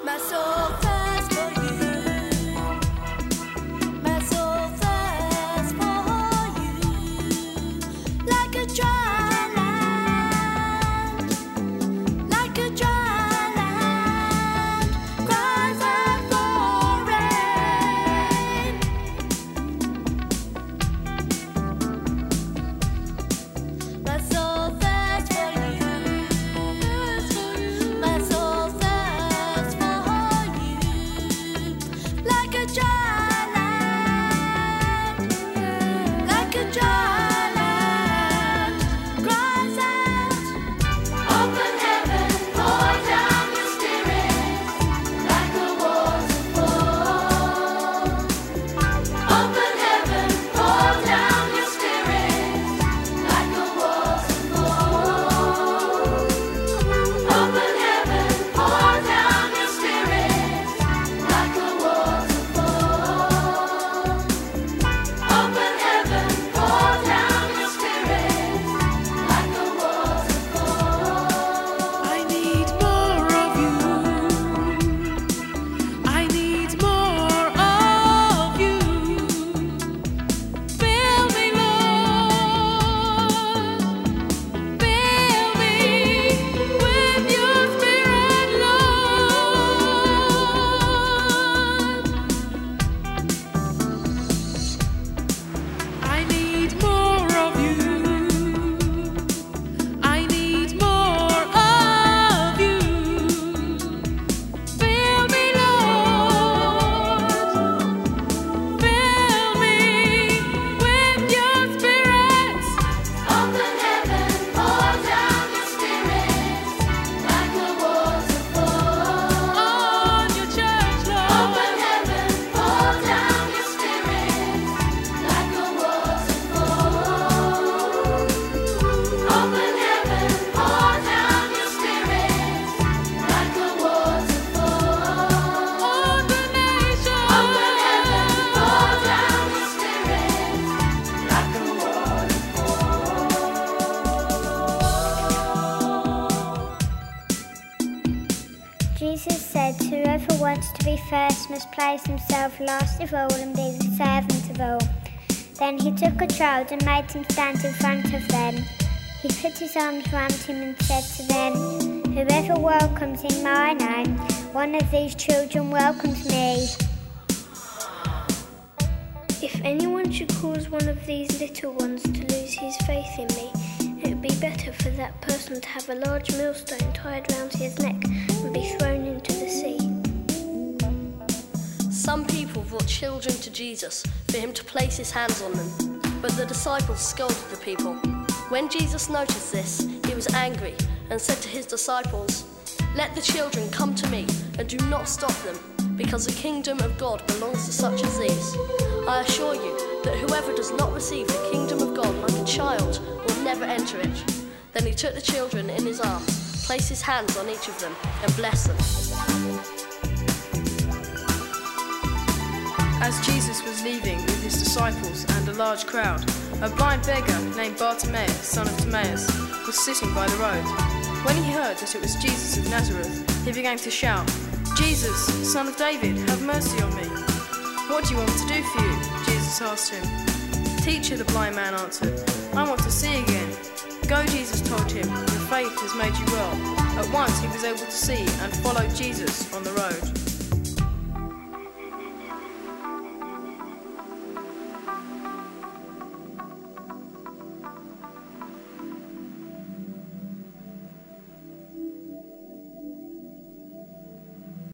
My soul thirsts for you. My soul thirsts for you. Like a dry land, like a dry land, cries out for rain. My soul thirsts for you. My soul thirsts for you. Like a dry land, like a dry land, cries out. Open heaven, pour down your spirit like a waterfall. Open heaven, pour down your spirit like a waterfall. Open heaven, pour down your spirit like a waterfall. Open heaven, pour down your spirit like a waterfall. I need more of you. I need more of you. Fill me, Lord. Fill me with your spirit, Lord. I need more of you. I need more of you. Fill me, Lord. Fill me with your spirit. Open heaven, pour down your spirit like a waterfall. On your church, Lord. Open heaven, pour down your spirit like a waterfall. Open heaven, pour down your spirit like a waterfall. On the nation. Open heaven, pour down your spirit like a Jesus said, whoever wants to be first must place himself last of all and be the servant of all. Then he took a child and made him stand in front of them. He put his arms round him and said to them, whoever welcomes in my name, one of these children welcomes me. If anyone should cause one of these little ones to lose his faith in me, it would be better for that person to have a large millstone tied round his neck and be thrown into the sea. Some people brought children to Jesus for him to place his hands on them, but the disciples scolded the people. When Jesus noticed this, he was angry and said to his disciples, "Let the children come to me and do not stop them, because the kingdom of God belongs to such as these. I assure you that whoever does not receive the kingdom of God like a child will never enter it." Then he took the children in his arms, placed his hands on each of them, and blessed them. As Jesus was leaving with his disciples and a large crowd, a blind beggar named Bartimaeus, son of Timaeus, was sitting by the road. When he heard that it was Jesus of Nazareth, he began to shout, "Jesus, son of David, have mercy on me." "What do you want me to do for you?" Jesus asked him. "Teacher," the blind man answered, "I want to see again." "Go," Jesus told him, "your faith has made you well." At once he was able to see and followed Jesus on the road.